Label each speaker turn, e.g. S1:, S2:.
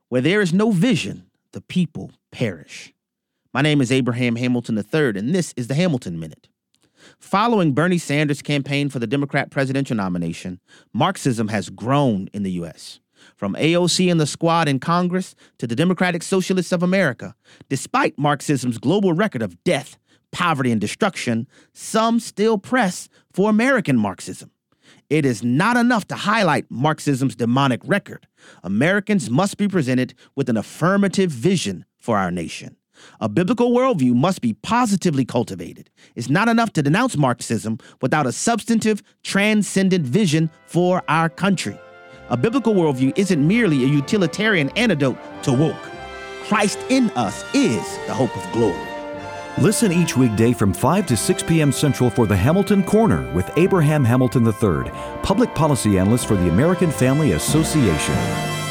S1: Where there is no vision, the people perish. My name is Abraham Hamilton III, and this is the Hamilton Minute. Following Bernie Sanders' campaign for the Democrat presidential nomination, Marxism has grown in the U.S. From AOC and the Squad in Congress to the Democratic Socialists of America, despite Marxism's global record of death, poverty, and destruction, some still press for American Marxism. It is not enough to highlight Marxism's demonic record. Americans must be presented with an affirmative vision for our nation. A biblical worldview must be positively cultivated. It's not enough to denounce Marxism without a substantive, transcendent vision for our country. A biblical worldview isn't merely a utilitarian antidote to woke. Christ in us is the hope of glory.
S2: Listen each weekday from 5 to 6 p.m. Central for the Hamilton Corner with Abraham Hamilton III, public policy analyst for the American Family Association.